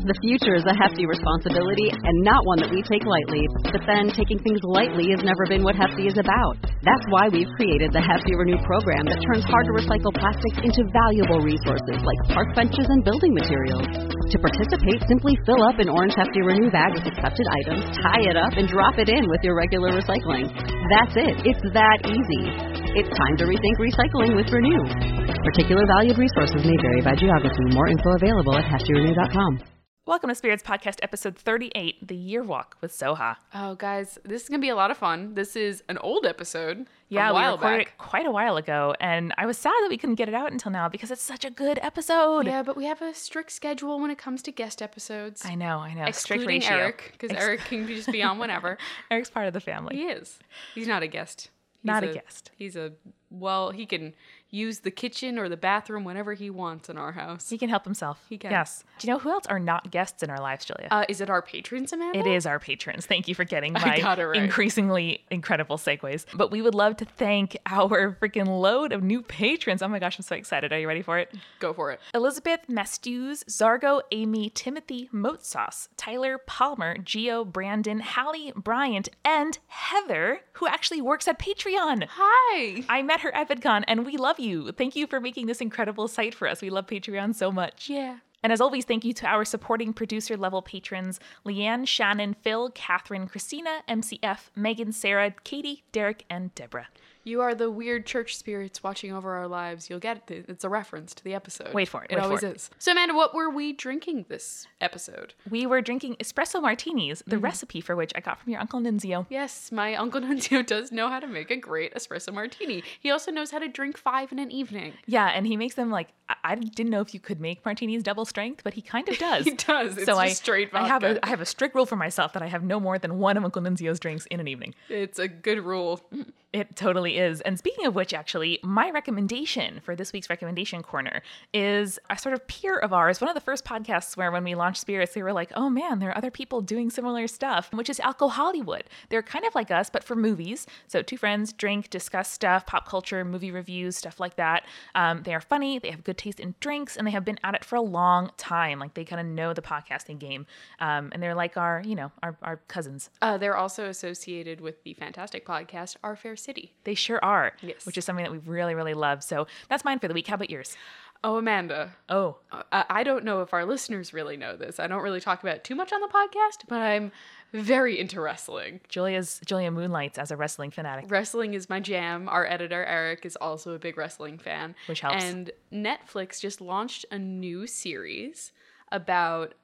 The future is a hefty responsibility and not one that we take lightly. But then taking things lightly has never been what Hefty is about. That's why we've created the Hefty Renew program that turns hard-to-recycle plastics into valuable resources like park benches and building materials. To participate, simply fill up an orange Hefty Renew bag with accepted items, tie it up, and drop it in with your regular recycling. That's it. It's that easy. It's time to rethink recycling with Renew. Particular valued resources may vary by geography. More info available at heftyrenew.com. Welcome to Spirits Podcast, episode 38, The Year Walk with Soha. Oh, guys, this is going to be a lot of fun. This is an old episode. Yeah, we recorded it quite a while ago, and I was sad that we couldn't get it out until now because it's such a good episode. Yeah, but we have a strict schedule when it comes to guest episodes. I know. Excluding strict ratio. Eric, because Eric can just be on whenever. Eric's part of the family. He is. He's not a guest. He's he can use the kitchen or the bathroom whenever he wants in our house. He can help himself. He can. Yes. Do you know who else are not guests in our lives, Julia? Is it our patrons, Amanda? It is our patrons. Thank you for getting my right. increasingly incredible segues. But we would love to thank our freaking load of new patrons. Oh my gosh, I'm so excited. Are you ready for it? Go for it. Elizabeth Mastews, Zargo, Amy, Timothy, Moatsauce, Tyler, Palmer, Gio, Brandon, Hallie, Bryant, and Heather, who actually works at Patreon. Hi. I met her at VidCon, and we love you. Thank you for making this incredible site for us. We love Patreon so much. Yeah. And as always, thank you to our supporting producer level patrons, Leanne, Shannon, Phil, Catherine, Christina, MCF, Megan, Sarah, Katie, Derek, and Deborah. You are the weird church spirits watching over our lives. You'll get it. It's a reference to the episode. Wait for it. It always is. So, Amanda, what were we drinking this episode? We were drinking espresso martinis, the recipe for which I got from your Uncle Nunzio. Yes, my Uncle Nunzio does know how to make a great espresso martini. He also knows how to drink 5 in an evening. Yeah, and he makes them like, I didn't know if you could make martinis double strength, but he kind of does. He does. It's so just straight vodka. I have a strict rule for myself that I have no more than one of Uncle Nunzio's drinks in an evening. It's a good rule. It totally is. And speaking of which, actually, my recommendation for this week's Recommendation Corner is a sort of peer of ours. One of the first podcasts where when we launched Spirits, they were like, oh man, there are other people doing similar stuff, which is Alco Hollywood. They're kind of like us, but for movies. So two friends drink, discuss stuff, pop culture, movie reviews, stuff like that. They are funny, they have good taste in drinks, and they have been at it for a long time. Like they kind of know the podcasting game. And they're like our cousins. They're also associated with the fantastic podcast, Our Fair City. They sure are, yes. Which is something that we really, really love. So that's mine for the week. How about yours? Oh, Amanda. Oh. I don't know if our listeners really know this. I don't really talk about it too much on the podcast, but I'm very into wrestling. Julia moonlights as a wrestling fanatic. Wrestling is my jam. Our editor, Eric, is also a big wrestling fan. Which helps. And Netflix just launched a new series about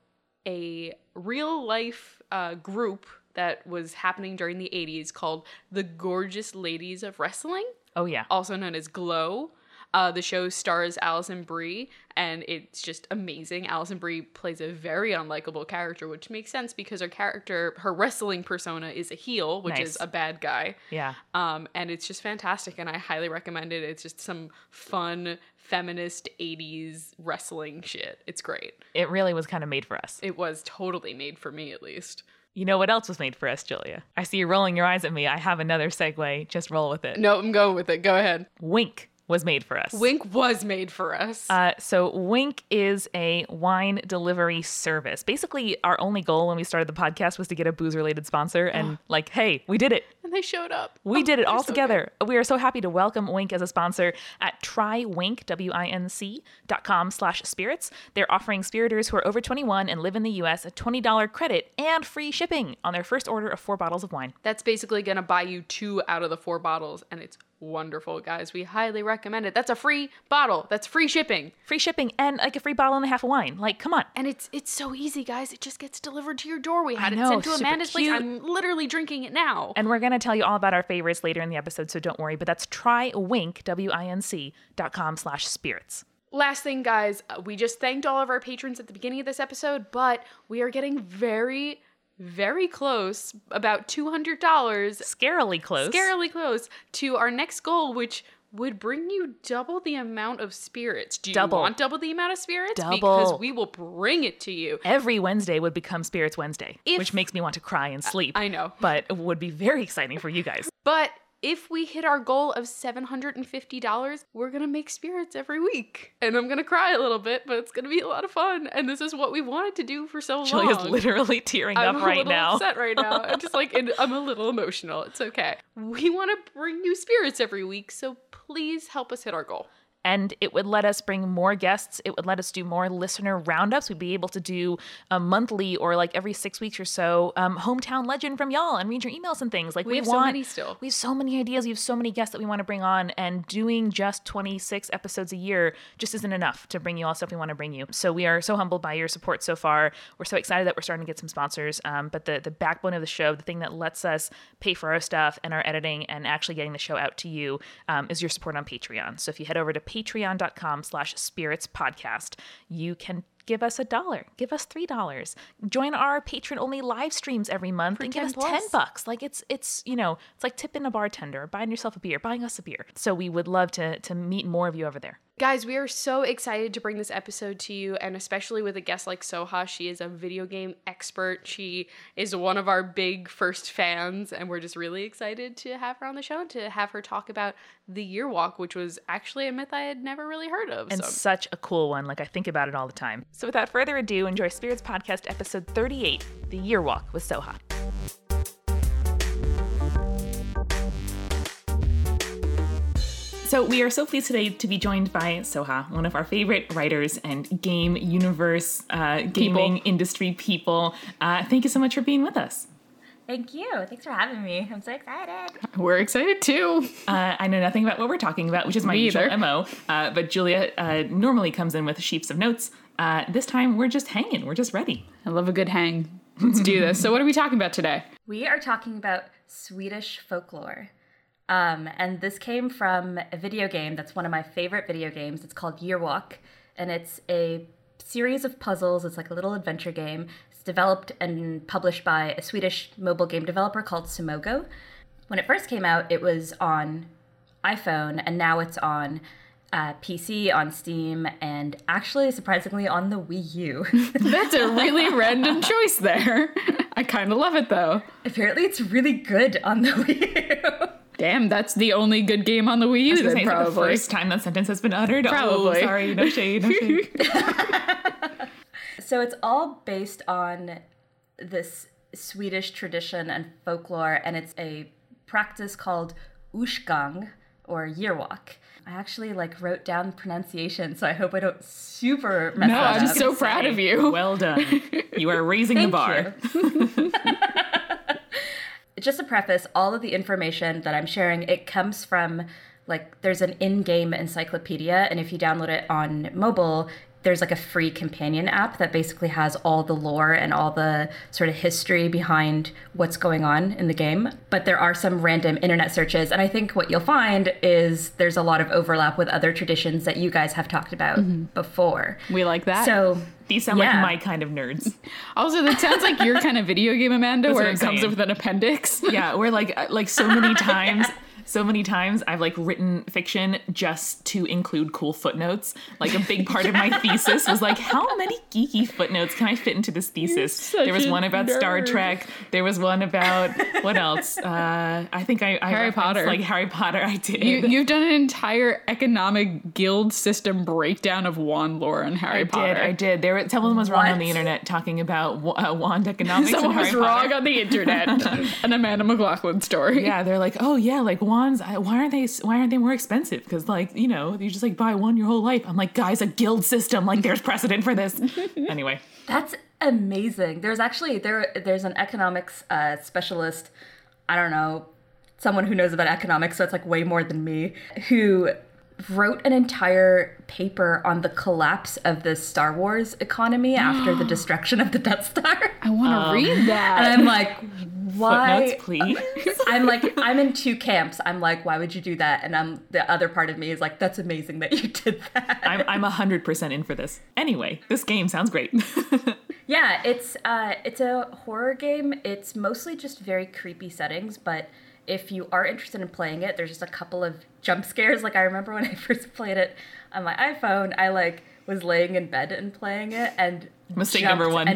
a real-life group that was happening during the 80s called The Gorgeous Ladies of Wrestling. Oh, yeah. Also known as Glow. The show stars Alison Brie, and it's just amazing. Alison Brie plays a very unlikable character, which makes sense because her wrestling persona is a heel, which is a bad guy. Yeah. And it's just fantastic, and I highly recommend it. It's just some fun, feminist 80s wrestling shit. It's great. It really was kind of made for us. It was totally made for me, at least. You know what else was made for us, Julia? I see you rolling your eyes at me. I have another segue. Just roll with it. No, I'm going with it. Go ahead. Wink was made for us. Wink was made for us. So Wink is a wine delivery service. Basically, our only goal when we started the podcast was to get a booze-related sponsor. And hey, we did it. And they showed up. We did it all together. We are so happy to welcome Wink as a sponsor at TryWink, WINC.com/spirits. They're offering spiriters who are over 21 and live in the U.S. a $20 credit and free shipping on their first order of 4 bottles of wine. That's basically going to buy you 2 out of the 4 bottles, and it's wonderful, guys. We highly recommend it. That's a free bottle. That's free shipping. Free shipping and like a free bottle and a half of wine. Like, come on. And it's so easy, guys. It just gets delivered to your door. We had it know, sent to super Amanda's place. cute. I'm literally drinking it now. And we're going to tell you all about our favorites later in the episode, so don't worry. But that's TryWink, WINC.com/spirits. Last thing, guys, we just thanked all of our patrons at the beginning of this episode, but we are getting very, very close, about $200. Scarily close to our next goal, which would bring you double the amount of spirits. Do you want double the amount of spirits? Double. Because we will bring it to you. Every Wednesday would become Spirits Wednesday, which makes me want to cry and sleep. I know. But it would be very exciting for you guys. But if we hit our goal of $750, we're going to make spirits every week. And I'm going to cry a little bit, but it's going to be a lot of fun. And this is what we wanted to do for so long. Julia's literally tearing up right now. I'm a little upset right now. I'm just like, I'm a little emotional. It's okay. We want to bring you spirits every week, so please help us hit our goal. And it would let us bring more guests. It would let us do more listener roundups. We'd be able to do a monthly or like every 6 weeks or so hometown legend from y'all and read your emails and things. Like we have so many still. We have so many ideas. We have so many guests that we want to bring on, and doing just 26 episodes a year just isn't enough to bring you all stuff we want to bring you. So we are so humbled by your support so far. We're so excited that we're starting to get some sponsors. But the backbone of the show, the thing that lets us pay for our stuff and our editing and actually getting the show out to you is your support on Patreon. So if you head over to patreon.com/spiritspodcast, you can give us $1, give us $3, join our patron-only live streams every month, and give us $10. Like it's like tipping a bartender, buying yourself a beer, buying us a beer. So we would love to meet more of you over there. Guys, we are so excited to bring this episode to you, and especially with a guest like Soha. She is a video game expert. She is one of our big first fans, and we're just really excited to have her on the show and to have her talk about the Year Walk, which was actually a myth I had never really heard of. And such a cool one. Like, I think about it all the time. So without further ado, enjoy Spirits Podcast episode 38, The Year Walk with Soha. So we are so pleased today to be joined by Soha, one of our favorite writers and game universe, gaming industry people. Thank you so much for being with us. Thank you. Thanks for having me. I'm so excited. We're excited too. I know nothing about what we're talking about, which is my usual MO. But Julia normally comes in with sheets of notes. This time we're just hanging. We're just ready. I love a good hang. Let's do this. So what are we talking about today? We are talking about Swedish folklore. And this came from a video game that's one of my favorite video games. It's called Year Walk, and it's a series of puzzles. It's like a little adventure game. It's developed and published by a Swedish mobile game developer called Sumogo. When it first came out, it was on iPhone, and now it's on PC, on Steam, and actually, surprisingly, on the Wii U. That's a really random choice there. I kind of love it, though. Apparently, it's really good on the Wii U. Damn, that's the only good game on the Wii U, then, probably. The first time that sentence has been uttered. Probably. Oh, sorry, no shade, no shade. So it's all based on this Swedish tradition and folklore, and it's a practice called Ushgang, or Year Walk. I actually wrote down pronunciation, so I hope I don't super mess that up. I'm so proud of you. Well done. You are raising the bar. Just to preface, all of the information that I'm sharing, it comes from, there's an in-game encyclopedia, and if you download it on mobile, there's a free companion app that basically has all the lore and all the sort of history behind what's going on in the game. But there are some random internet searches, and I think what you'll find is there's a lot of overlap with other traditions that you guys have talked about before. We like that. So these sound like my kind of nerds. Also, that sounds like your kind of video game, Amanda, where it comes with an appendix. Yeah, where so many times... So many times I've written fiction just to include cool footnotes. A big part of my thesis was how many geeky footnotes can I fit into this thesis? There was one about Star Trek. There was one about, what else? I think I Harry Potter. Harry Potter, I did. You've done an entire economic guild system breakdown of wand lore in Harry Potter. I did. Someone was wrong on the internet talking about wand economics. Someone was wrong on the internet. An Amanda McLaughlin story. Yeah, they're oh yeah, wands. Why aren't they more expensive? Because you just buy one your whole life. I'm guys, a guild system. There's precedent for this. Anyway, that's amazing. There's actually there's an economics specialist. I don't know, someone who knows about economics, so it's way more than me, who wrote an entire paper on the collapse of the Star Wars economy after the destruction of the Death Star. I want to read that. And I'm why? Footnotes, please. I'm in two camps. I'm why would you do that? And the other part of me is that's amazing that you did that. I'm 100% in for this. Anyway, this game sounds great. Yeah, it's a horror game. It's mostly just very creepy settings, but if you are interested in playing it, there's just a couple of jump scares. I remember when I first played it on my iPhone, I was laying in bed and playing it, and mistake number one. And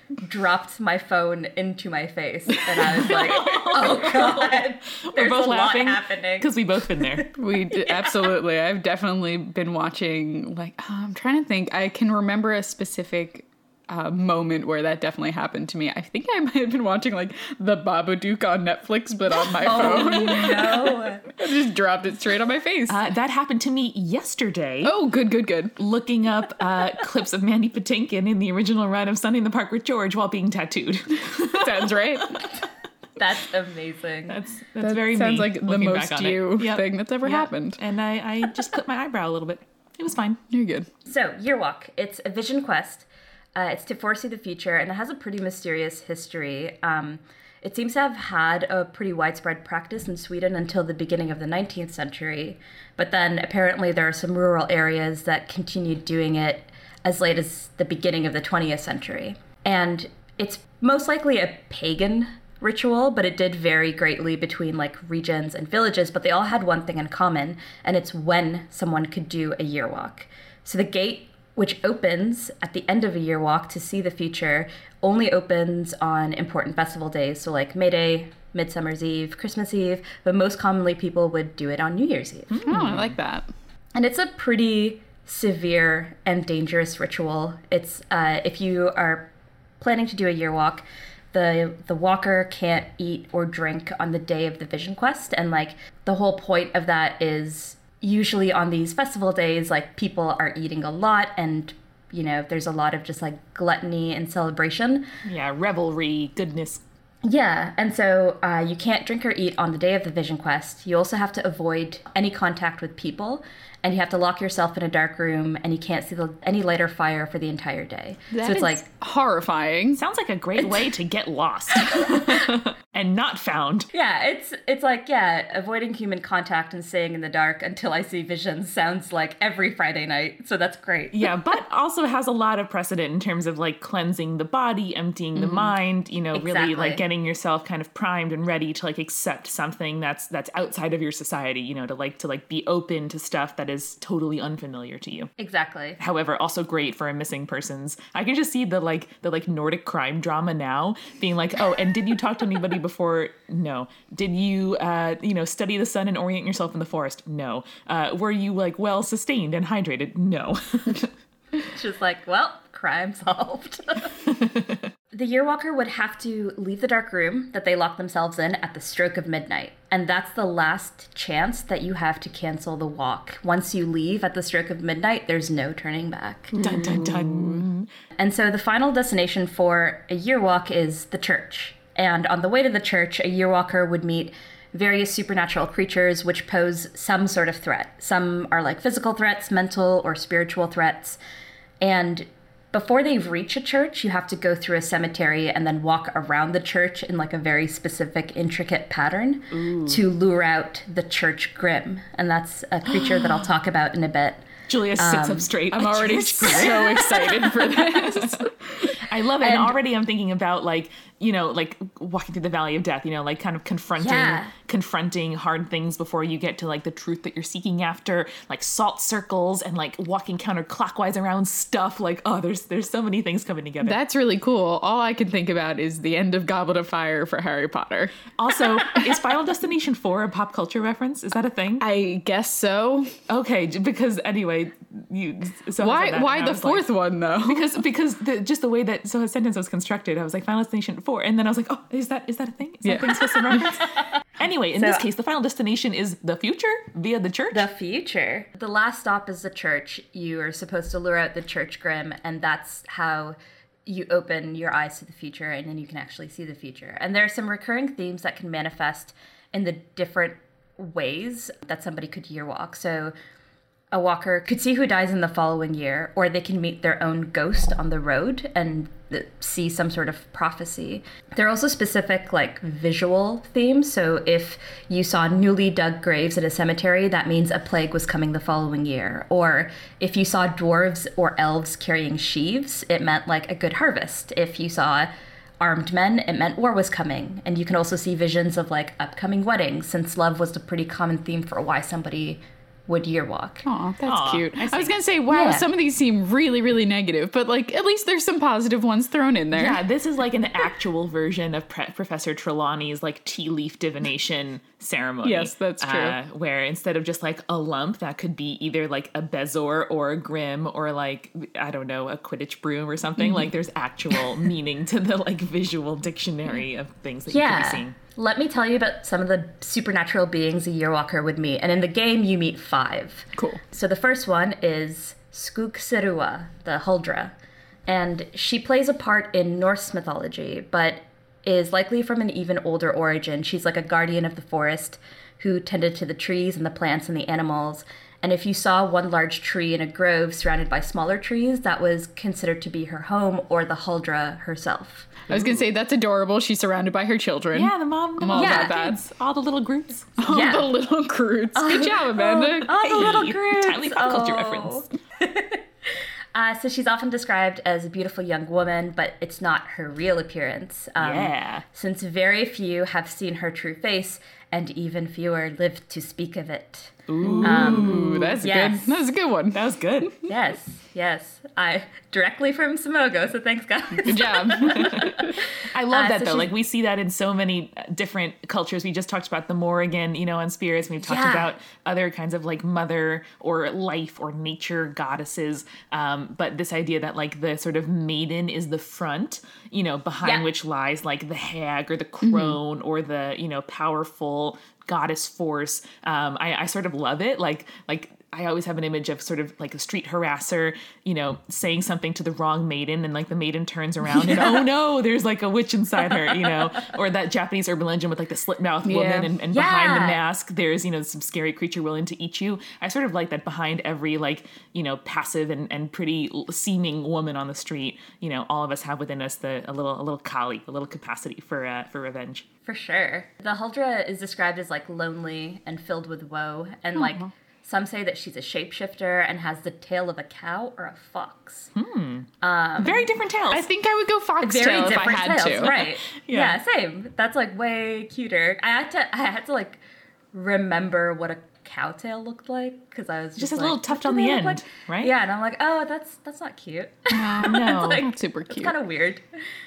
dropped my phone into my face, and I was like, "Oh God, there's both a laughing lot happening." because we both been there. Absolutely. I've definitely been watching, like, I'm trying to think. I can remember a specific moment where that definitely happened to me. I think I might have been watching, like, The Babadook on Netflix, but on my phone. No. I just dropped it straight on my face. That happened to me yesterday. Oh, good. Looking up clips of Mandy Patinkin in the original run of Sunday in the Park with George while being tattooed. Sounds right. That's amazing. That's That very sounds me, like the looking most back on it. you Yep. thing that's ever Yep. happened. And I just clipped my eyebrow a little bit. It was fine. You're good. So, Year Walk. It's a vision quest. It's to foresee the future, and it has a pretty mysterious history. It seems to have had a pretty widespread practice in Sweden until the beginning of the 19th century. But then apparently there are some rural areas that continued doing it as late as the beginning of the 20th century. And it's most likely a pagan ritual, but it did vary greatly between like regions and villages, but they all had one thing in common, and it's when someone could do a year walk. So the gate, which opens at the end of a year walk to see the future, only opens on important festival days, so like May Day, Midsummer's Eve, Christmas Eve, but most commonly people would do it on New Year's Eve. Oh, I like that. And it's a pretty severe and dangerous ritual. It's if you are planning to do a year walk, the walker can't eat or drink on the day of the vision quest, and like the whole point of that is usually on these festival days, like people are eating a lot, and you know there's a lot of just like gluttony and celebration. Yeah, revelry, goodness. Yeah, and so you can't drink or eat on the day of the vision quest. You also have to avoid any contact with people, and you have to lock yourself in a dark room, and you can't see any light or fire for the entire day. So it's like horrifying. Sounds like a great way to get lost and not found. yeah, it's like avoiding human contact and staying in the dark until I see visions sounds like every Friday night. So that's great. Yeah, but also has a lot of precedent in terms of like cleansing the body, emptying the mind, you know, really Exactly. like getting yourself kind of primed and ready to like accept something that's outside of your society, you know, to be open to stuff that is totally unfamiliar to you. Exactly. However, also great for a missing persons. I can just see the Nordic crime drama now being like, oh, and did you talk to anybody before? No. Did you study the sun and orient yourself in the forest? No. Were you like well sustained and hydrated? No. It's just like, well, crime solved. The yearwalker would have to leave the dark room that they lock themselves in at the stroke of midnight. And that's the last chance that you have to cancel the walk. Once you leave at the stroke of midnight, there's no turning back. Dun, dun, dun. And so the final destination for a yearwalk is the church. And on the way to the church, a yearwalker would meet various supernatural creatures which pose some sort of threat. Some are like physical threats, mental or spiritual threats. And before they reach a church, you have to go through a cemetery and then walk around the church in like a very specific, intricate pattern to lure out the church grim. And that's a creature that I'll talk about in a bit. Julia sits up straight. I'm already so excited for this. I love it. And already I'm thinking about like walking through the valley of death, like kind of confronting hard things before you get to like the truth that you're seeking after, like salt circles and like walking counterclockwise around stuff. Like, oh, there's so many things coming together. That's really cool. All I can think about is the end of Goblet of Fire for Harry Potter. Also, is Final Destination 4 a pop culture reference? Is that a thing? I guess so. Okay, because anyway, why the fourth one though? Because just the way that a sentence was constructed, I was like Final Destination 4, and then I was like, oh, is that a thing? Is that a thing supposed to reference? Anyway, in this case, the final destination is the future via the church. The future. The last stop is the church. You are supposed to lure out the church grim, and that's how you open your eyes to the future, and then you can actually see the future. And there are some recurring themes that can manifest in the different ways that somebody could year walk. So a walker could see who dies in the following year, or they can meet their own ghost on the road and see some sort of prophecy. There are also specific like visual themes. So if you saw newly dug graves at a cemetery, that means a plague was coming the following year. Or if you saw dwarves or elves carrying sheaves, it meant like a good harvest. If you saw armed men, it meant war was coming. And you can also see visions of like upcoming weddings, since love was a pretty common theme for why somebody would year walk. Oh, that's cute. I was going to say, wow, Yeah. some of these seem really, really negative, but like at least there's some positive ones thrown in there. Yeah, this is like an actual version of Professor Trelawney's like tea leaf divination ceremony. Yes, that's true. Where instead of just like a lump, that could be either like a Bezor or a Grim or like, I don't know, a Quidditch broom or something. Like there's actual meaning to the like visual dictionary of things that you could be seeing. Let me tell you about some of the supernatural beings a yearwalker would meet. And in the game, you meet 5. Cool. So the first one is Skuggsirua, the Huldra. And she plays a part in Norse mythology, but is likely from an even older origin. She's like a guardian of the forest who tended to the trees and the plants and the animals. And if you saw one large tree in a grove surrounded by smaller trees, that was considered to be her home or the Huldra herself. I was going to say, that's adorable. She's surrounded by her children. Yeah, the mom. I'm all Yeah. about that. Kids, all the little groups. All Yeah. the little Groots. Good job, Amanda. Oh, the little Hey, Groots. timely pop culture reference. So she's often described as a beautiful young woman, but it's not her real appearance. Yeah. Since very few have seen her true face, and even fewer live to speak of it. Ooh, that's yes. good. That's a good one. That was good. Yes. I directly from Simogo, so thanks, guys. Good job. I love that so though. she's- Like we see that in so many different cultures. We just talked about the Morrigan, on spirits. And we've talked Yeah. about other kinds of like mother or life or nature goddesses. But this idea that like the sort of maiden is the front, behind Yeah. which lies like the hag or the crone or the, powerful goddess force. I sort of love it. Like I always have an image of sort of like a street harasser, saying something to the wrong maiden and like the maiden turns around and oh no, there's like a witch inside her, or that Japanese urban legend with like the slit mouth woman and behind the Yeah. mask, there's, some scary creature willing to eat you. I sort of like that behind every like, passive and pretty seeming woman on the street, all of us have within us a little kali, a little capacity for revenge. For sure. The Huldra is described as like lonely and filled with woe, and like some say that she's a shapeshifter and has the tail of a cow or a fox. Very different tales. I think I would go Very foxtail if I different had tails, to. right? Yeah. Yeah, same. That's like way cuter. I had to like remember what a cow tail looked like because I was just a like, little tuft what on do the they look end, like? right? Yeah, and I'm like, oh, that's not cute. no. like, Super cute. Kind of weird.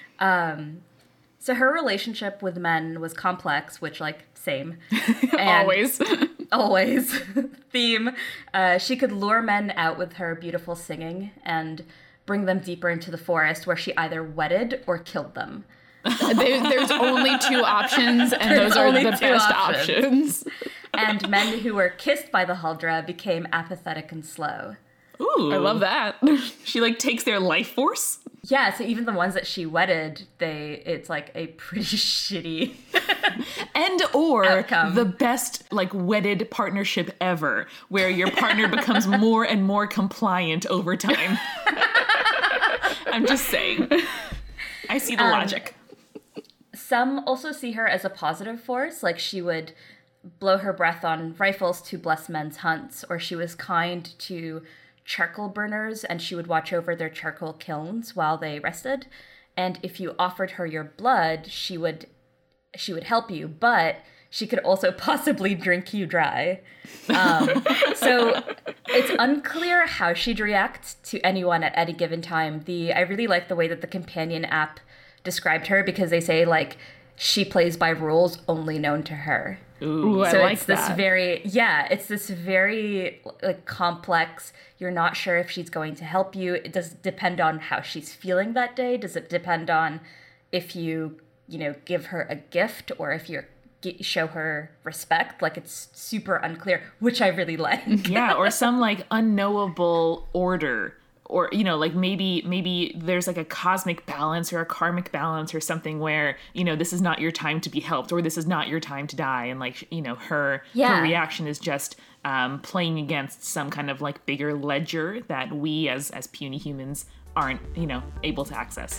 So her relationship with men was complex, which like same. And Always. theme. She could lure men out with her beautiful singing and bring them deeper into the forest where she either wedded or killed them. There's only 2 options, and There's those are only the 2 best options. options. And men who were kissed by the Huldra became apathetic and slow. Ooh. I love that. She like takes their life force. Yeah, so even the ones that she wedded, it's like a pretty shitty. And or Outcome. the best like wedded partnership ever, where your partner becomes more and more compliant over time. I'm just saying. I see the logic. Some also see her as a positive force, like she would blow her breath on rifles to bless men's hunts, or she was kind to charcoal burners and she would watch over their charcoal kilns while they rested. And if you offered her your blood, she would help you, but she could also possibly drink you dry. So it's unclear how she'd react to anyone at any given time. I really like the way that the companion app described her because they say like she plays by rules only known to her. Ooh, So I like it's this that. it's this very like complex. You're not sure if she's going to help you. It does depend on how she's feeling that day. Does it depend on if you give her a gift or if you show her respect? Like it's super unclear, which I really like. Yeah, or some like unknowable order. Or, like maybe there's like a cosmic balance or a karmic balance or something where, this is not your time to be helped or this is not your time to die. And like, her reaction is just playing against some kind of like bigger ledger that we as puny humans aren't, able to access.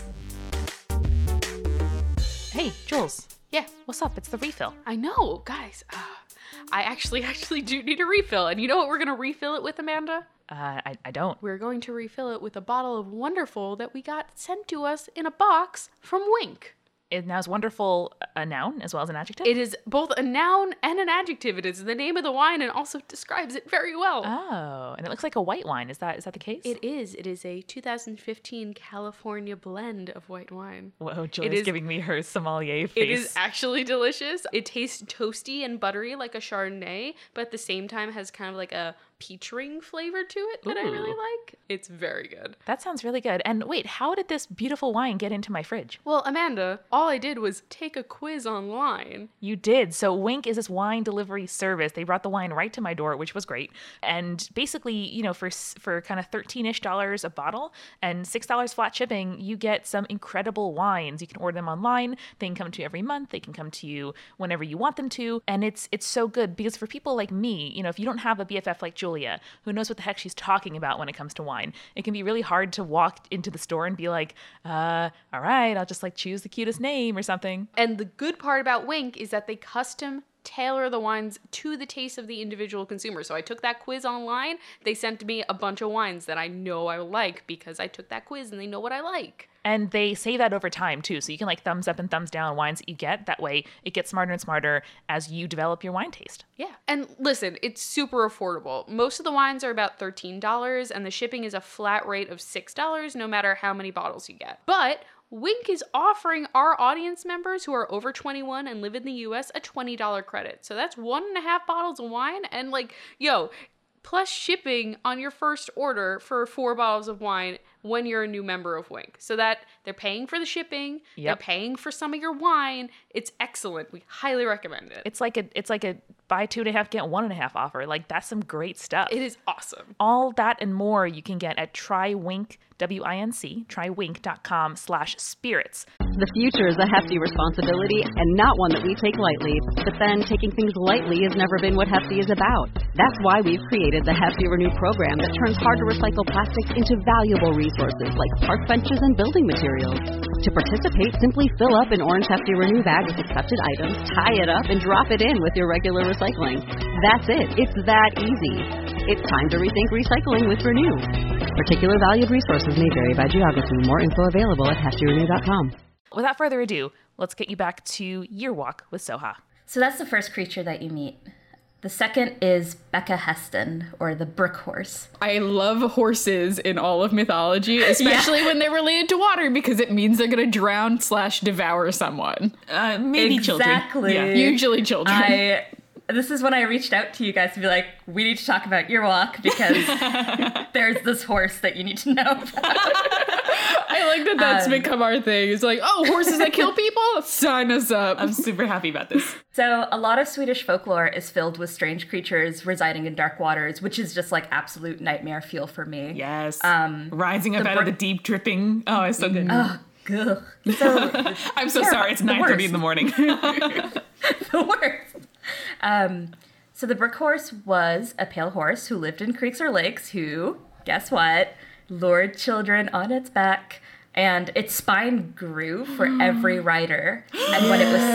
Hey, Jules. Yeah, what's up? It's the refill. I know, guys. I actually do need a refill. And you know what we're going to refill it with, Amanda? I don't. We're going to refill it with a bottle of Wonderful that we got sent to us in a box from Wink. It now is wonderful a noun as well as an adjective? It is both a noun and an adjective. It is the name of the wine and also describes it very well. Oh, and it looks like a white wine. Is that the case? It is. It is a 2015 California blend of white wine. Whoa, Julia's giving me her sommelier face. It is actually delicious. It tastes toasty and buttery like a Chardonnay, but at the same time has kind of like a peach ring flavor to it that I really like. It's very good. That sounds really good. And wait, how did this beautiful wine get into my fridge? Well, Amanda, all I did was take a quiz online. You did. So Winc is this wine delivery service. They brought the wine right to my door, which was great. And basically, you know, for kind of $13-ish a bottle and $6 flat shipping, you get some incredible wines. You can order them online. They can come to you every month. They can come to you whenever you want them to. And it's so good because for people like me, you know, if you don't have a BFF like Julia, who knows what the heck she's talking about when it comes to wine, it can be really hard to walk into the store and be like, all right, I'll just like choose the cutest name or something. And the good part about Winc is that they custom tailor the wines to the taste of the individual consumer. So I took that quiz online. They sent me a bunch of wines that I know I like because I took that quiz and they know what I like. And they say that over time too. So you can like thumbs up and thumbs down wines that you get. That way it gets smarter and smarter as you develop your wine taste. Yeah. And listen, it's super affordable. Most of the wines are about $13 and the shipping is a flat rate of $6 no matter how many bottles you get. But Winc is offering our audience members who are over 21 and live in the US a $20 credit. So that's 1.5 bottles of wine and like, plus shipping on your first order for 4 bottles of wine when you're a new member of Winc. So that they're paying for the shipping, they're paying for some of your wine. It's excellent. We highly recommend it. It's like a buy 2.5 get 1.5 offer. Like that's some great stuff. It is awesome. All that and more you can get at TryWinc, WINC, trywinc.com/spirits. The future is a hefty responsibility and not one that we take lightly. But then taking things lightly has never been what Hefty is about. That's why we've created the Hefty Renew program that turns hard to recycle plastics into valuable resources like park benches and building materials. To participate, simply fill up an orange Hefty Renew bag with accepted items, tie it up, and drop it in with your regular recycling. That's it. It's that easy. It's time to rethink recycling with Renew. Particular valued resources may vary by geography. More info available at heftyrenew.com. Without further ado, let's get you back to Year Walk with Soha. So that's the first creature that you meet. The second is Becca Heston, or the Brook Horse. I love horses in all of mythology, especially when they're related to water, because it means they're going to drown/devour someone. Maybe exactly. children. Yeah. Usually children. This is when I reached out to you guys to be like, we need to talk about Year Walk because there's this horse that you need to know about. I like that that's become our thing. It's like, oh, horses that kill people? Sign us up. I'm super happy about this. So a lot of Swedish folklore is filled with strange creatures residing in dark waters, which is just like absolute nightmare fuel for me. Yes. Rising up out of the deep, dripping. Oh, it's so good. Oh, ugh. So, I'm so sorry. It's 9:30 in the morning. The worst. So the Brook Horse was a pale horse who lived in creeks or lakes who, guess what, lured children on its back, and its spine grew for every rider. And when it was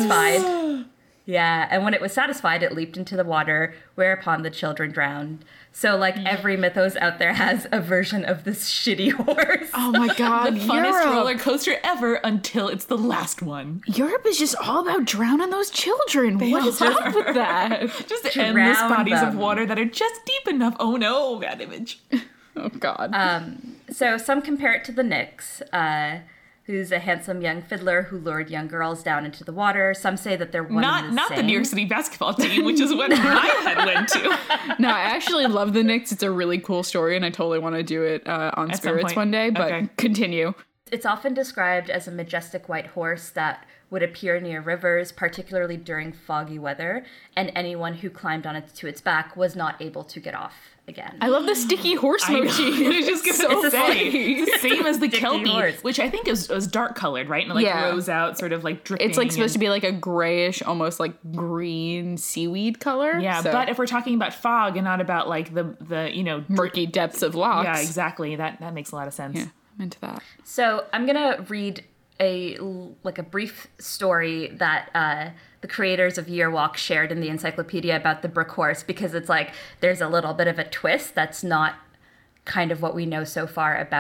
satisfied, it leaped into the water, whereupon the children drowned. So, like, every mythos out there has a version of this shitty horse. Oh my god, the funnest roller coaster ever until it's the last one. Europe is just all about drowning those children. What is up with that? Just Drown endless bodies them. of water that are just deep enough. Oh no, bad image. Oh god. So some compare it to the Nix, who's a handsome young fiddler who lured young girls down into the water. Some say that they're one and the Not same. the New York City basketball team, which is what my head went to. No, I actually love the Nix. It's a really cool story, and I totally want to do it on At some Spirits point. one day, but Okay. continue. It's often described as a majestic white horse that would appear near rivers, particularly during foggy weather, and anyone who climbed to its back was not able to get off again. I love the sticky horse I know. motif. I was just gonna It's a say, same as the Sticky Kelpie, horse. which I think was dark colored, right? And it like Yeah. rose out, sort of like dripping. It's like supposed to be like a grayish, almost like green seaweed color. Yeah, So, but if we're talking about fog and not about like the murky depths of locks. yeah, exactly. That makes a lot of sense. Yeah, I'm into that. So I'm gonna read a brief story that the creators of Year Walk shared in the encyclopedia about the Brook Horse, because it's like there's a little bit of a twist that's not kind of what we know so far about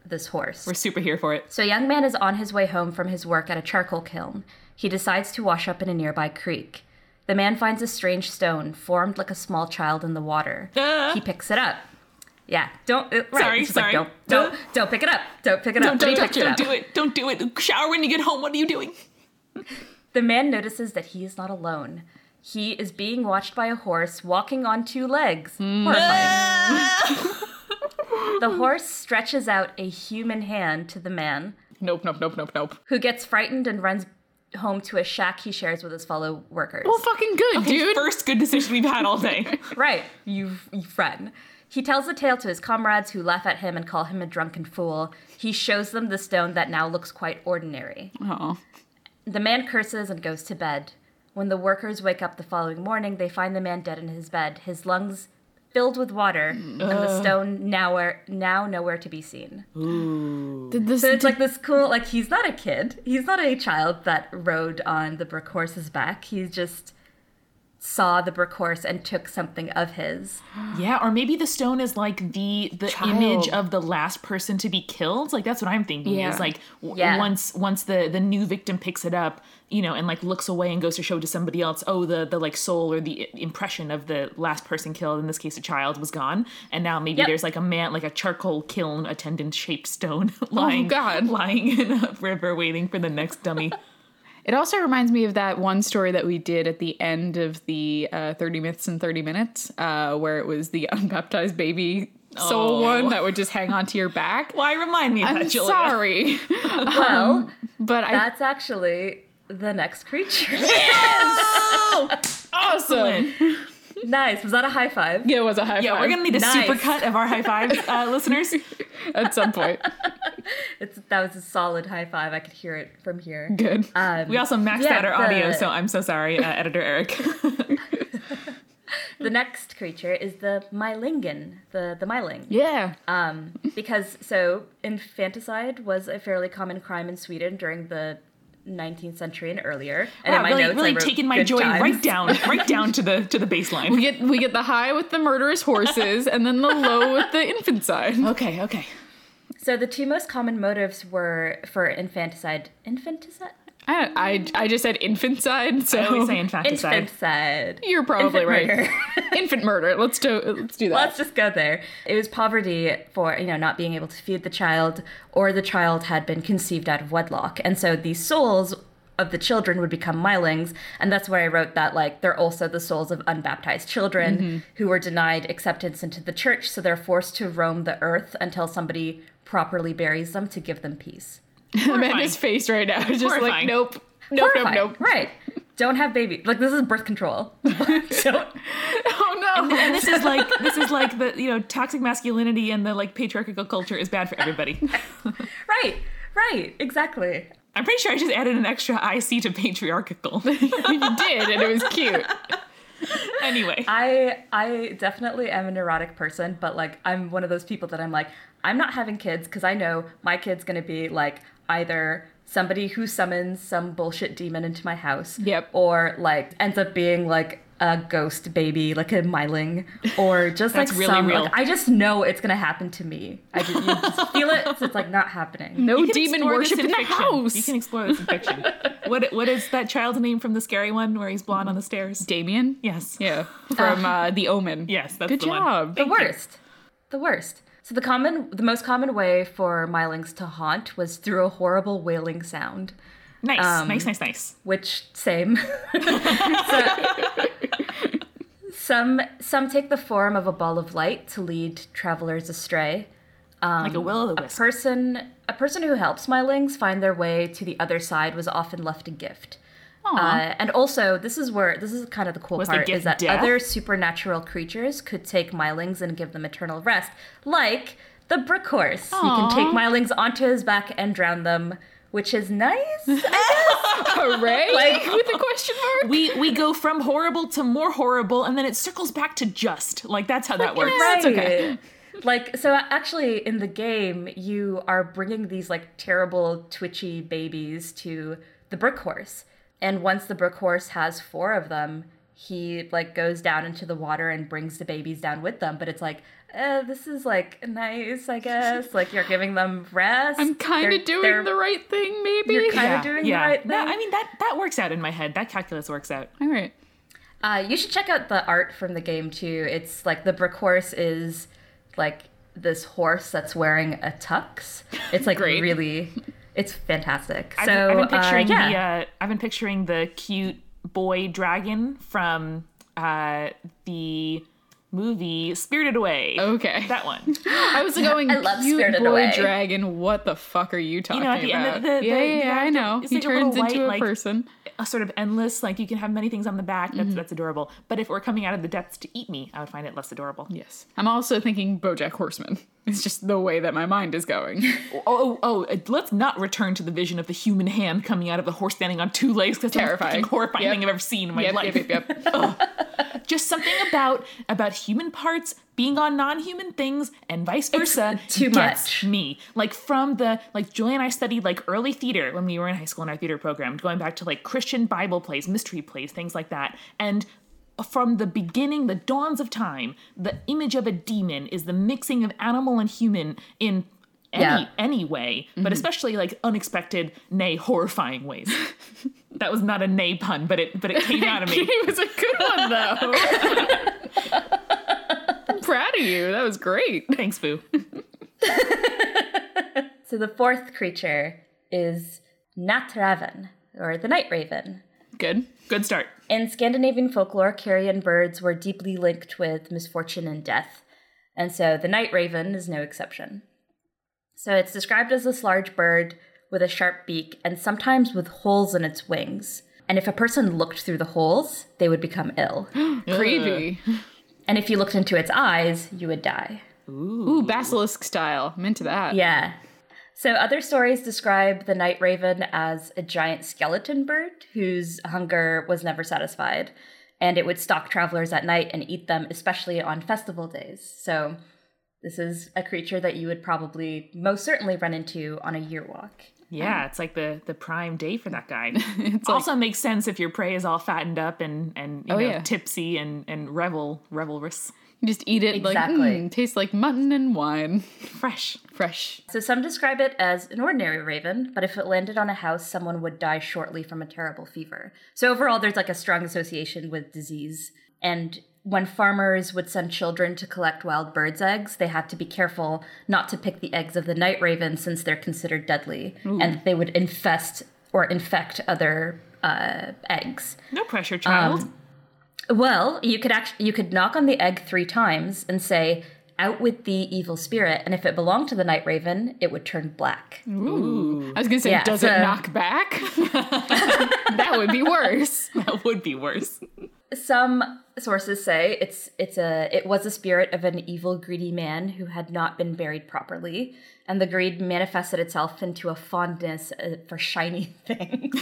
this horse. We're super here for it. So a young man is on his way home from his work at a charcoal kiln. He decides to wash up in a nearby creek. The man finds a strange stone formed like a small child in the water. He picks it up. Yeah, don't. Right. Sorry. Like, don't pick it up. Don't pick it up. Don't do it. Shower when you get home. What are you doing? The man notices that he is not alone. He is being watched by a horse walking on 2 legs. Horrifying. The horse stretches out a human hand to the man. Nope. Who gets frightened and runs home to a shack he shares with his fellow workers. Well, fucking good, dude. First good decision we've had all day. Right, you run. He tells the tale to his comrades who laugh at him and call him a drunken fool. He shows them the stone that now looks quite ordinary. Oh. The man curses and goes to bed. When the workers wake up the following morning, they find the man dead in his bed, his lungs filled with water, and the stone now nowhere to be seen. Ooh. So it's like this cool, like, he's not a kid. He's not a child that rode on the brick horse's back. He just saw the brick horse and took something of his. Yeah, or maybe the stone is like the image of the last person to be killed. Like, that's what I'm thinking. Yeah. Is like once the new victim picks it up, you know, and like looks away and goes to show to somebody else, oh, the like soul or the impression of the last person killed, in this case a child, was gone, and now maybe there's like a man, like a charcoal kiln attendant shaped stone lying in a river waiting for the next dummy. It also reminds me of that one story that we did at the end of the 30 Myths in 30 Minutes, where it was the unbaptized baby soul one that would just hang onto your back. Why remind me of that, Julia? Sorry. Well, but that's actually the next creature. Yes! Awesome. Nice. Was that a high five? Yeah, it was a high five. Yeah, we're going to need a super cut of our high fives, listeners. At some point. That was a solid high five. I could hear it from here. Good. We also maxed out our audio, so I'm so sorry, editor Eric. The next creature is the Mylingan, the Myling. Yeah. Because, so, infanticide was a fairly common crime in Sweden during the 19th century and earlier. And wow, really taking my joy right down to the baseline. We get the high with the murderous horses, and then the low with the infanticide. Okay. So the 2 most common motives were for infanticide. I just said infanticide, so I always say infanticide. Infanticide. You're probably right. Murder. Infant murder. Let's do that. Let's just go there. It was poverty for, not being able to feed the child, or the child had been conceived out of wedlock. And so these souls of the children would become Mylings, and that's where I wrote that, like, they're also the souls of unbaptized children who were denied acceptance into the church, so they're forced to roam the earth until somebody properly buries them to give them peace. Amanda's face right now is just like, nope. Right. Don't have babies. Like, this is birth control. Oh no. And this is like the, toxic masculinity and the like patriarchal culture is bad for everybody. Right. Exactly. I'm pretty sure I just added an extra IC to patriarchal. You did, and it was cute. Anyway. I definitely am a neurotic person, but like, I'm one of those people that I'm like, I'm not having kids because I know my kid's going to be like either somebody who summons some bullshit demon into my house. Yep. Or like ends up being like a ghost baby, like a Myling, or just That's like really some, real. like, I just know it's going to happen to me. You just feel it, so it's like not happening. No You can demon explore worship this in the fiction. house. You can explore this in fiction. What is that child's name from the scary one where he's blonde on the stairs? Damien? Yes. Yeah. From The Omen. Yes, that's Good the one. job. The worst. So the most common way for Mylings to haunt was through a horrible wailing sound. Nice. Which, same. Some take the form of a ball of light to lead travelers astray. Like a will-o'-the-wisp. A person who helps Mylings find their way to the other side was often left a gift. And also, this is kind of the cool Was the part, gift is that death? other supernatural creatures could take Mylings and give them eternal rest, like the brick horse. He can take Mylings onto his back and drown them, which is nice, Hooray! Like- with a question mark? We go from horrible to more horrible, and then it circles back to just. Like, that's how that works. Right. That's okay. Like, so actually in the game, you are bringing these like terrible twitchy babies to the brick horse. And once the brick horse has 4 of them, he like goes down into the water and brings the babies down with them. But it's like, this is like nice, I guess. Like you're giving them rest. I'm kind of doing the right thing, maybe. You're kind of doing the right thing. No, I mean, that works out in my head. That calculus works out. All right. You should check out the art from the game too. It's like the brick horse is like this horse that's wearing a tux. It's like Great. really, it's fantastic. I've been picturing the cute boy dragon from the movie Spirited Away. Okay. That one. I was going, I love cute Spirited boy Away. Dragon, what the fuck are you talking at the about? end of yeah, I know. It's He like a turns little into white, a like, person. a sort of endless, like you can have many things on the back. That's adorable. But if it were coming out of the depths to eat me, I would find it less adorable. Yes. I'm also thinking BoJack Horseman. It's just the way that my mind is going. Let's not return to the vision of the human hand coming out of the horse standing on two legs, because that's the most Terrifying. fucking horrifying Yep. thing I've ever seen in my life. Yep. Just something about human parts being on non-human things and vice versa too gets much. me. Like from the, like Julie and I studied like early theater when we were in high school in our theater program, going back to like Christian Bible plays, mystery plays, things like that. And from the beginning, the dawns of time, the image of a demon is the mixing of animal and human in any way, but especially like unexpected, nay, horrifying ways. That was not a nay pun, but it came out of me. It was a good one, though. I'm proud of you. That was great. Thanks, Boo. So the fourth creature is Natraven, or the night raven. Good. Good start. In Scandinavian folklore, carrion birds were deeply linked with misfortune and death, and so the night raven is no exception. So it's described as this large bird with a sharp beak and sometimes with holes in its wings. And if a person looked through the holes, they would become ill. Creepy. And if you looked into its eyes, you would die. Ooh, basilisk style. I'm into that. Yeah. So other stories describe the night raven as a giant skeleton bird whose hunger was never satisfied, and it would stalk travelers at night and eat them, especially on festival days. So this is a creature that you would probably most certainly run into on a year walk. Yeah, it's like the prime day for that guy. It also makes sense if your prey is all fattened up and tipsy and revelrous. You just eat it Exactly. like, tastes like mutton and wine. Fresh. So some describe it as an ordinary raven, but if it landed on a house, someone would die shortly from a terrible fever. So overall, there's like a strong association with disease. And when farmers would send children to collect wild birds' eggs, they had to be careful not to pick the eggs of the night raven since they're considered deadly. And they would infest or infect other eggs. No pressure, child. Well, you could knock on the egg 3 times and say, "Out with the evil spirit," and if it belonged to the night raven, it would turn black. Ooh. I was going to say, Yeah, does so- it knock back? That would be worse. That would be worse. Some sources say it was a spirit of an evil, greedy man who had not been buried properly, and the greed manifested itself into a fondness for shiny things.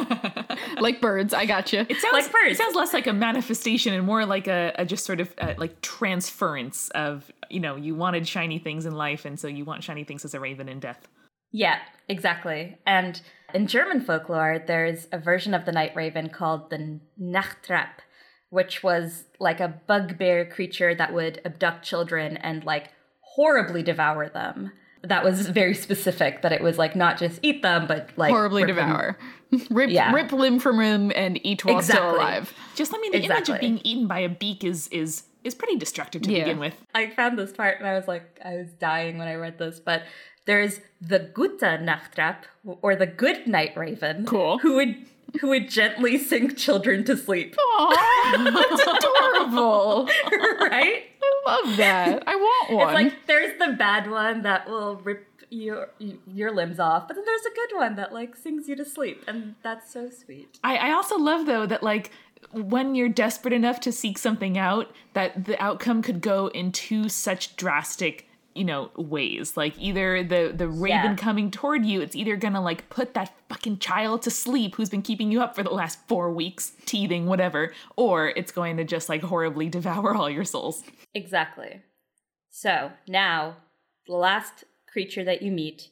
Like birds, I gotcha. It sounds Like birds. It sounds less like a manifestation and more like a just sort of like transference of, you wanted shiny things in life, and so you want shiny things as a raven in death. Yeah, exactly. And in German folklore, there's a version of the night raven called the Nachtrap, which was like a bugbear creature that would abduct children and like horribly devour them. That was very specific, that it was like not just eat them, but like Horribly rip them. devour. Rip limb from limb and eat while still Exactly. alive. Just, the image Exactly. of being eaten by a beak is pretty destructive to begin with. I found this part and I was dying when I read this, but there's the Gute Nachtrap, or the good night raven, Cool. who would gently sink children to sleep. Aw, that's adorable. Right? I love that. I want one. It's like there's the bad one that will rip your limbs off, but then there's a good one that like sings you to sleep, and that's so sweet. I also love, though, that like when you're desperate enough to seek something out, that the outcome could go in 2 such drastic ways. Like either the raven coming toward you, it's either gonna like put that fucking child to sleep who's been keeping you up for the last 4 weeks, teething, whatever, or it's going to just like horribly devour all your souls. Exactly. So now the last creature that you meet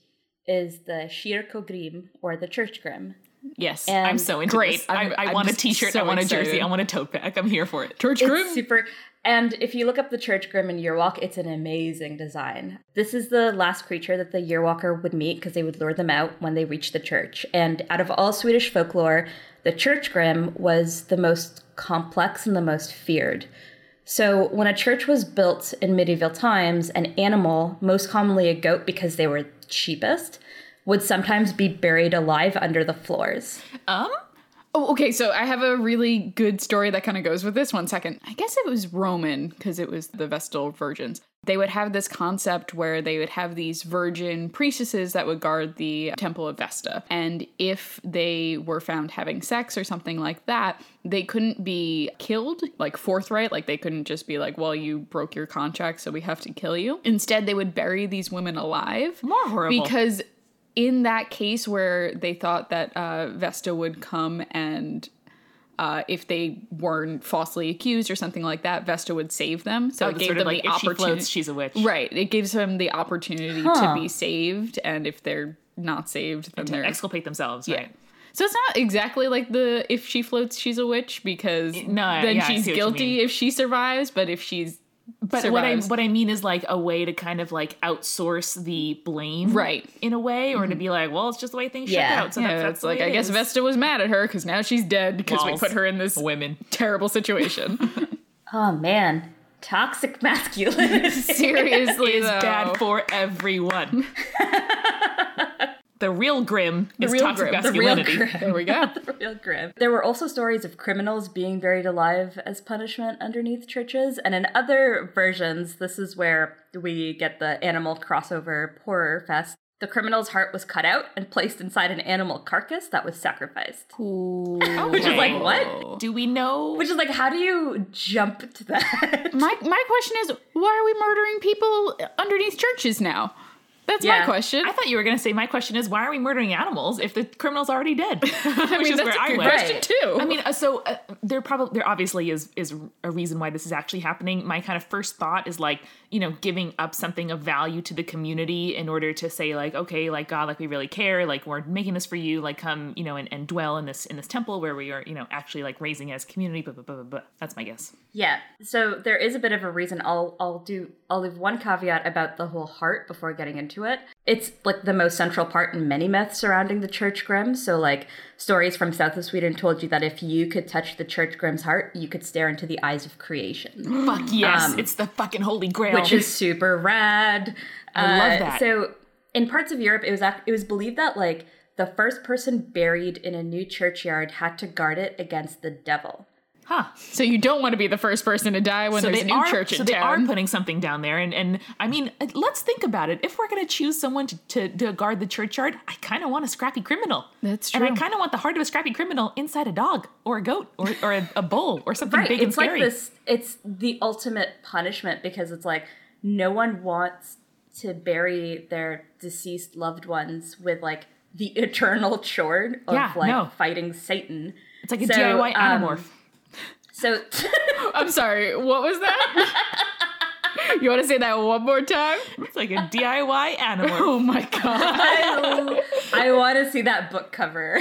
is the Kirkegrim, or the Church Grim. Yes, And I'm so into great. this. I want a just t-shirt, so I want a jersey, excited. I want a tote bag. I'm here for it. Church It's Grim. super. And if you look up the Church Grim in Yearwalk, it's an amazing design. This is the last creature that the Yearwalker would meet because they would lure them out when they reached the church. And out of all Swedish folklore, the Church Grim was the most complex and the most feared. So when a church was built in medieval times, an animal, most commonly a goat because they were cheapest, would sometimes be buried alive under the floors. Oh, okay, so I have a really good story that kind of goes with this. 1 second. I guess it was Roman, because it was the Vestal Virgins. They would have this concept where they would have these virgin priestesses that would guard the Temple of Vesta. And if they were found having sex or something like that, they couldn't be killed, like forthright. Like they couldn't just be like, well, you broke your contract, so we have to kill you. Instead, they would bury these women alive. More horrible. Because in that case where they thought that Vesta would come and if they weren't falsely accused or something like that, Vesta would save them. So it It's gave sort them of like, the if she opportunity. floats, she's a witch. Right. It gives them the opportunity to be saved. And if they're not saved, then To they're... exculpate themselves, Yeah. right? So it's not exactly like the if she floats, she's a witch, because No, then yeah, I she's see what you guilty mean. if she survives. But if she's But survives, what I mean is like a way to kind of like outsource the blame, Right. in a way, or to be like, well, it's just the way things Yeah. shook out. So yeah, that's it's the like way I it guess is. Vesta was mad at her because now she's dead because we Walls. put her in this Women. terrible situation. Oh man, toxic masculinity. Seriously, is though. bad for everyone. The real grim is real toxic grim. The real masculinity. grim. There we go. The real grim. There were also stories of criminals being buried alive as punishment underneath churches, and in other versions, this is where we get the animal crossover horror fest. The criminal's heart was cut out and placed inside an animal carcass that was sacrificed. Which is like, what? Do we know? Which is like, how do you jump to that? My question is, why are we murdering people underneath churches now? That's my Yeah. question. I thought you were going to say my question is, why are we murdering animals if the criminal's already dead? Which is that's where a I good went. question too. I mean, there obviously is a reason why this is actually happening. My kind of first thought is like, giving up something of value to the community in order to say like, okay, like God, like we really care, like we're making this for you, like come, and dwell in this temple where we are, actually like raising as a community. Blah, blah, blah, blah, blah. That's my guess. Yeah. So there is a bit of a reason. I'll leave one caveat about the whole heart before getting into it. It's like the most central part in many myths surrounding the Church Grim. So like stories from south of Sweden told you that if you could touch the Church Grim's heart, you could stare into the eyes of creation, Fuck yes, it's the fucking holy grail. which is super rad. I love that. So in parts of Europe, it was believed that like the first person buried in a new churchyard had to guard it against the devil. huh. so you don't want to be the first person to die when there's a new church in so they are town. putting something down there, and I mean, let's think about it. If we're gonna choose someone to guard the churchyard, I kind of want a scrappy criminal. That's And I true. kind of want the heart of a scrappy criminal inside a dog or a goat or a bull or something Right. big and It's like scary. this. It's the ultimate punishment because it's like no one wants to bury their deceased loved ones with like the eternal chore of Yeah, like no. fighting Satan. It's like a So, DIY Animorph. So I'm sorry, what was that? You want to say that one more time? It's like a DIY Animorph. Oh my god. I want to see that book cover.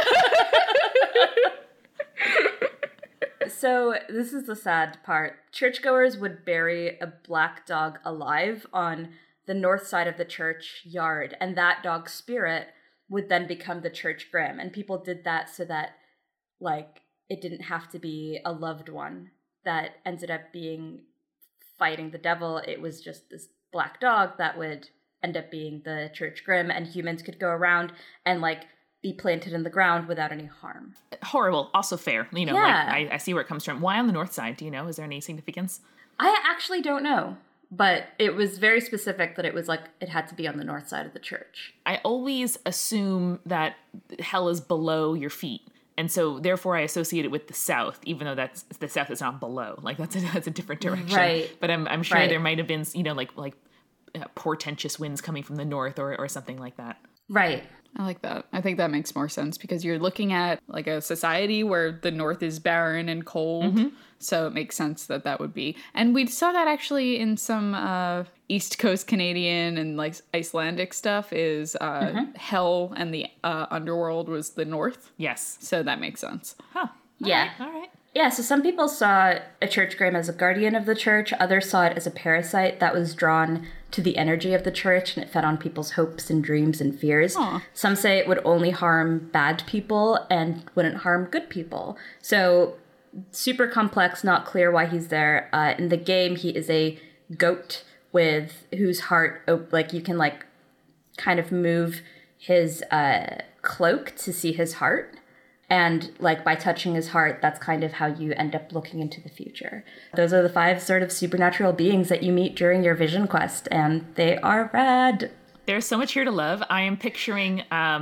So this is the sad part. Churchgoers would bury a black dog alive on the north side of the church yard, and that dog's spirit would then become the Church Grim. And people did that so that, like, it didn't have to be a loved one that ended up being fighting the devil. It was just this black dog that would end up being the Church Grim, and humans could go around and, like, be planted in the ground without any harm. Horrible, also fair. Yeah. Like I see where it comes from. Why on the north side? Do you know? Is there any significance? I actually don't know, but it was very specific that it was like it had to be on the north side of the church. I always assume that hell is below your feet. And so therefore I associate it with the south, even though that's the south is not below. Like that's a different direction. Right. But I'm sure Right. there might have been, like portentous winds coming from the north or something like that. Right. I like that. I think that makes more sense because you're looking at like a society where the north is barren and cold. So it makes sense that that would be. And we saw that actually in some East Coast Canadian and like Icelandic stuff is hell and the underworld was the north. Yes. So that makes sense. Huh. Yeah. All right. Yeah, so some people saw a church Grimm as a guardian of the church. Others saw it as a parasite that was drawn to the energy of the church and it fed on people's hopes and dreams and fears. Aw. Some say it would only harm bad people and wouldn't harm good people. So super complex, not clear why he's there. In the game, he is a goat with whose heart, like you can like kind of move his cloak to see his heart. And like by touching his heart, that's kind of how you end up looking into the future. Those are the 5 sort of supernatural beings that you meet during your vision quest, and they are rad. There's so much here to love. I am picturing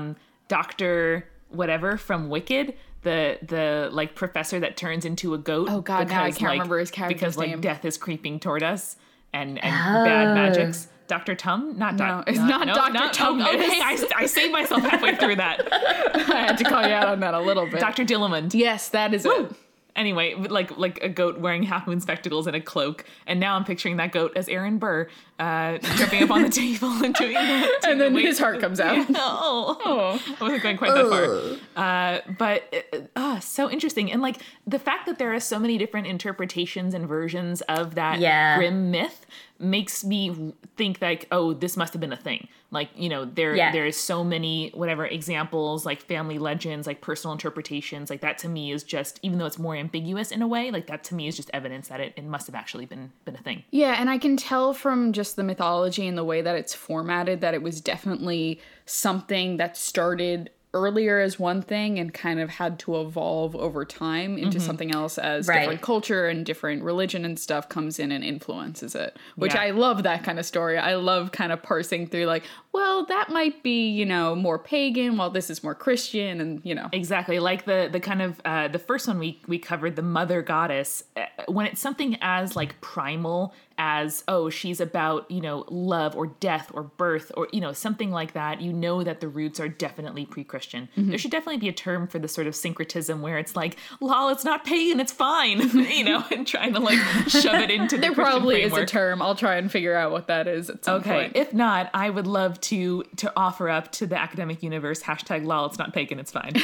Dr. whatever from Wicked, the like professor that turns into a goat. Oh God, now I can't remember his character's because like name. death is creeping toward us and bad magics. Dr. Tum? Not No, it's not Dr. Tum. Okay, I saved myself halfway through that. I had to call you out on that a little bit. Dr. Dillamond. Yes, that is it. Anyway, like a goat wearing half moon spectacles and a cloak, and now I'm picturing that goat as Aaron Burr, jumping up on the table and doing that. And then his heart comes out. Yeah, I wasn't going quite that far. But so interesting, and like the fact that there are so many different interpretations and versions of that Grimm myth makes me think like, oh, this must have been a thing. Like, you know, there is so many whatever examples, like family legends, like personal interpretations, like that to me is just, even though it's more ambiguous in a way, like that to me is just evidence that it must have actually been a thing. Yeah, and I can tell from just the mythology and the way that it's formatted that it was definitely something that started earlier as one thing and kind of had to evolve over time into something else as different culture and different religion and stuff comes in and influences it, which I love that kind of story. I love kind of parsing through like, well, that might be, you know, more pagan while this is more Christian and, you know. Exactly. Like the kind of, the first one we covered, the mother goddess, when it's something as like primal as, oh, she's about, you know, love or death or birth or, you know, something like that, you know that the roots are definitely pre-Christian. There should definitely be a term for the sort of syncretism where it's like, lol, it's not pagan, it's fine, you know, and trying to like shove it into the There Christian probably framework. is a term. I'll try and figure out what that is at some point. If not, I would love to offer up to the academic universe, hashtag lol, it's not pagan, it's fine.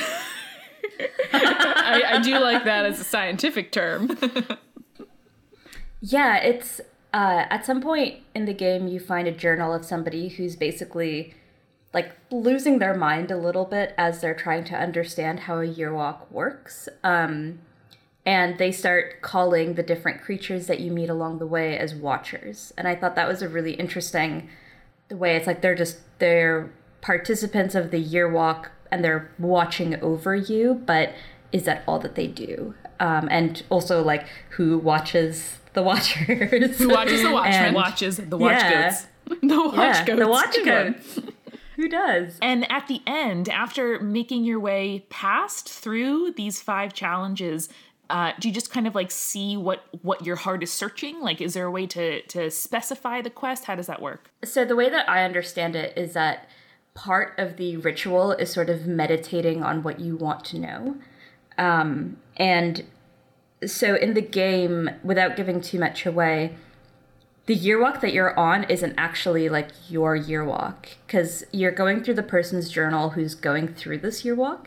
I do like that as a scientific term. Yeah, it's at some point in the game you find a journal of somebody who's basically like losing their mind a little bit as they're trying to understand how a year walk works. And they start calling the different creatures that you meet along the way as watchers. And I thought that was a really interesting way. It's like they're participants of the year walk and they're watching over you, but is that all that they do? And also like who watches the watchers? Who watches the watchmen? And watches the watch goats. The watch goats. The watch Good one. goats. Who does? And at the end, after making your way past through these 5 challenges, do you just kind of like see what your heart is searching? Like, is there a way to specify the quest? How does that work? So the way that I understand it is that part of the ritual is sort of meditating on what you want to know. And so in the game, without giving too much away, the year walk that you're on isn't actually like your year walk because you're going through the person's journal who's going through this year walk.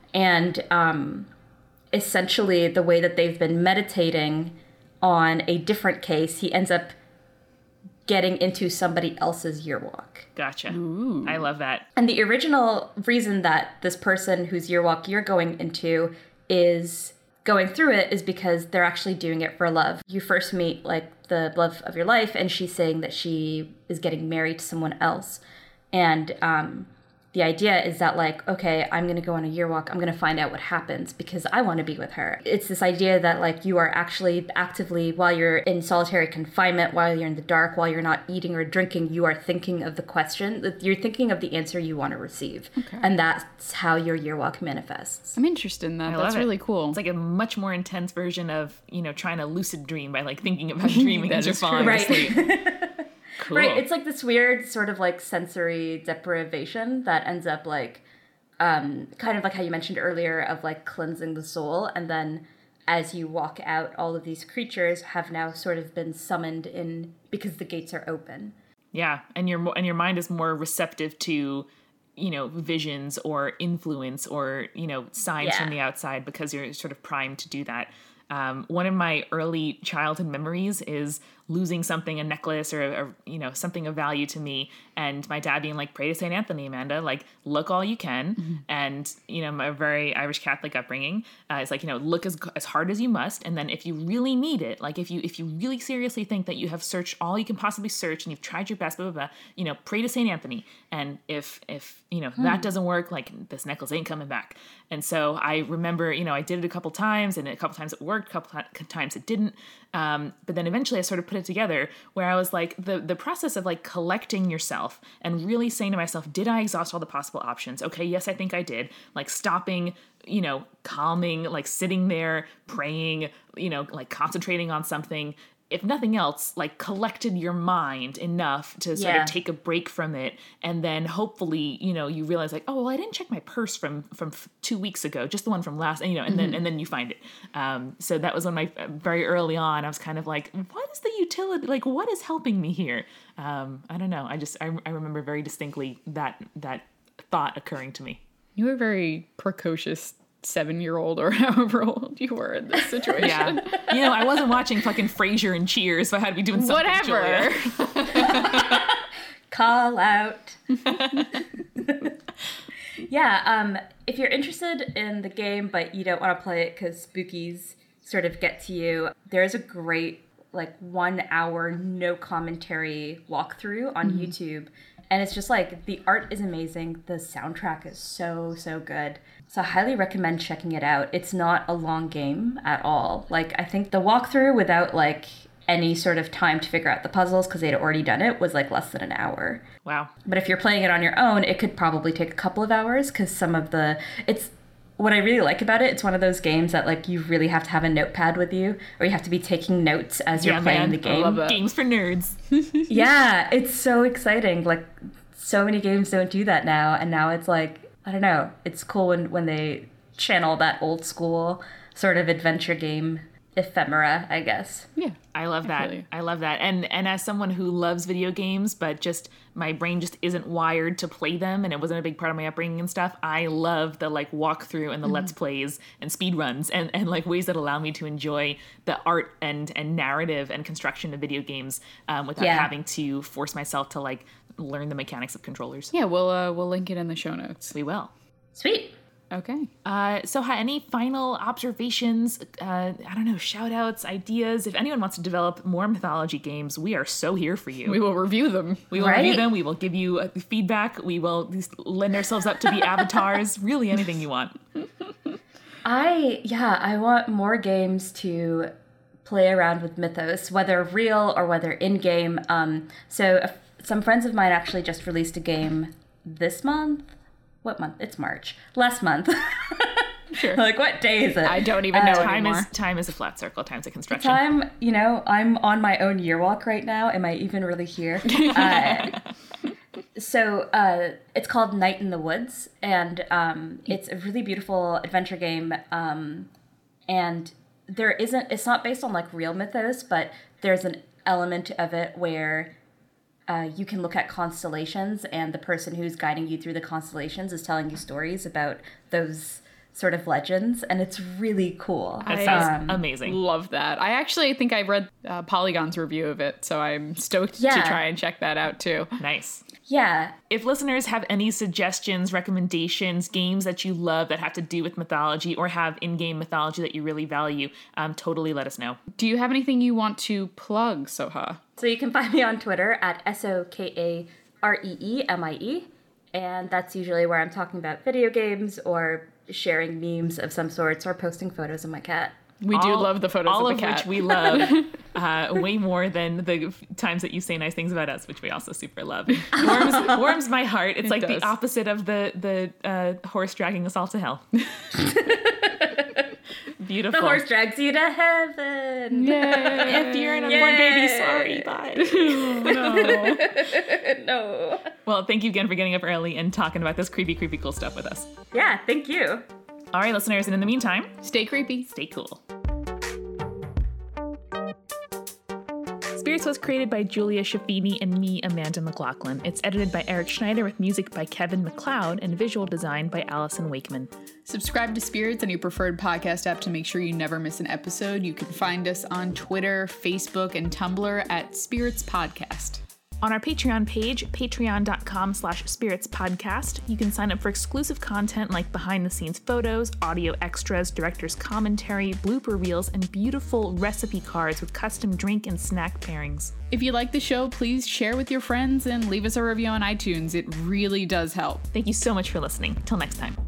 And essentially the way that they've been meditating on a different case, he ends up getting into somebody else's year walk. Gotcha. Ooh. I love that. And the original reason that this person whose year walk you're going into is going through it is because they're actually doing it for love. You first meet like the love of your life and she's saying that she is getting married to someone else. And the idea is that like, okay, I'm going to go on a year walk. I'm going to find out what happens because I want to be with her. It's this idea that like you are actually actively, while you're in solitary confinement, while you're in the dark, while you're not eating or drinking, you are thinking of the question. You're thinking of the answer you want to receive. Okay. And that's how your year walk manifests. I'm interested in that. That's really cool. It's like a much more intense version of, you know, trying to lucid dream by like thinking about dreaming as you're falling right. asleep. Cool. Right, it's like this weird sort of like sensory deprivation that ends up like kind of like how you mentioned earlier of like cleansing the soul, and then as you walk out, all of these creatures have now sort of been summoned in because the gates are open. Yeah, and your mind is more receptive to, visions or influence or, signs from the outside because you're sort of primed to do that. One of my early childhood memories is losing something, a necklace or something of value to me, and my dad being like, pray to St. Anthony, Amanda, like, look all you can. Mm-hmm. And, my very Irish Catholic upbringing is like, look as hard as you must. And then if you really need it, like if you really seriously think that you have searched all you can possibly search and you've tried your best, blah, blah, blah, pray to St. Anthony. And if that doesn't work, like this necklace ain't coming back. And so I remember, I did it a couple times, and a couple times it worked, a couple times it didn't. But then eventually I sort of put it together where I was like, the process of like collecting yourself and really saying to myself, did I exhaust all the possible options? Okay, yes, I think I did. Like stopping, calming, like sitting there, praying, like concentrating on something. If nothing else, like collected your mind enough to sort of take a break from it. And then hopefully, you realize like, oh, well, I didn't check my purse from 2 weeks ago, just the one from last, and then you find it. So that was when very early on, I was kind of like, what is the utility? Like, what is helping me here? I don't know. I remember very distinctly that thought occurring to me. You were very precocious 7-year-old or however old you were in this situation. Yeah. I wasn't watching fucking Frasier and Cheers, so I had to be doing something. Whatever. Call out. If you're interested in the game, but you don't want to play it because spookies sort of get to you, there's a great 1 hour no commentary walkthrough on YouTube. And it's just like, the art is amazing. The soundtrack is so, so good. So I highly recommend checking it out. It's not a long game at all. Like, I think the walkthrough without any sort of time to figure out the puzzles, because they'd already done it, was less than an hour. Wow. But if you're playing it on your own, it could probably take a couple of hours, because what I really like about it, it's one of those games that you really have to have a notepad with you, or you have to be taking notes as you're playing the game. I love that. Games for nerds. Yeah, it's so exciting. So many games don't do that now, and now it's I don't know, it's cool when they channel that old school sort of adventure game ephemera, I guess. Yeah. I love that. I love that. And as someone who loves video games, but just my brain just isn't wired to play them, and it wasn't a big part of my upbringing and stuff, I love the walkthrough and the let's plays and speed runs and ways that allow me to enjoy the art and narrative and construction of video games without having to force myself to learn the mechanics of controllers. Yeah, we'll link it in the show notes. We will. Sweet. Okay. So any final observations, I don't know, shout outs, ideas? If anyone wants to develop more mythology games, we are so here for you. We will review them. We will review them. We will give you feedback. We will lend ourselves up to be avatars. Really anything you want. I want more games to play around with mythos, whether real or whether in-game. Some friends of mine actually just released a game this month. What month? It's March. Last month. Sure. What day is it? I don't even know anymore. Time is a flat circle. Time's a construction. I'm on my own year walk right now. Am I even really here? It's called Night in the Woods, and it's a really beautiful adventure game. And it's not based on real mythos, but there's an element of it where you can look at constellations, and the person who's guiding you through the constellations is telling you stories about those sort of legends, and it's really cool. That sounds amazing. Love that. I actually think I read Polygon's review of it, so I'm stoked to try and check that out too. Nice. Yeah. If listeners have any suggestions, recommendations, games that you love that have to do with mythology or have in-game mythology that you really value, totally let us know. Do you have anything you want to plug, Soha? So you can find me on Twitter at SOKAREEMIE, and that's usually where I'm talking about video games or sharing memes of some sorts or posting photos of my cat. We do love the photos of the cat. All of which we love way more than the times that you say nice things about us, which we also super love. Warms my heart. It's the opposite of the horse dragging us all to hell. Beautiful. The horse drags you to heaven. If you're an unborn baby, sorry, bye. No. No. Well, thank you again for getting up early and talking about this creepy, creepy cool stuff with us. Yeah, thank you. All right, listeners, and in the meantime, Stay creepy. stay cool. Spirits was created by Julia Shafini and me, Amanda McLaughlin. It's edited by Eric Schneider with music by Kevin MacLeod and visual design by Allison Wakeman. Subscribe to Spirits on your preferred podcast app to make sure you never miss an episode. You can find us on Twitter, Facebook, and Tumblr at Spirits Podcast. On our Patreon page, patreon.com/spiritspodcast, you can sign up for exclusive content like behind-the-scenes photos, audio extras, director's commentary, blooper reels, and beautiful recipe cards with custom drink and snack pairings. If you like the show, please share with your friends and leave us a review on iTunes. It really does help. Thank you so much for listening. Till next time.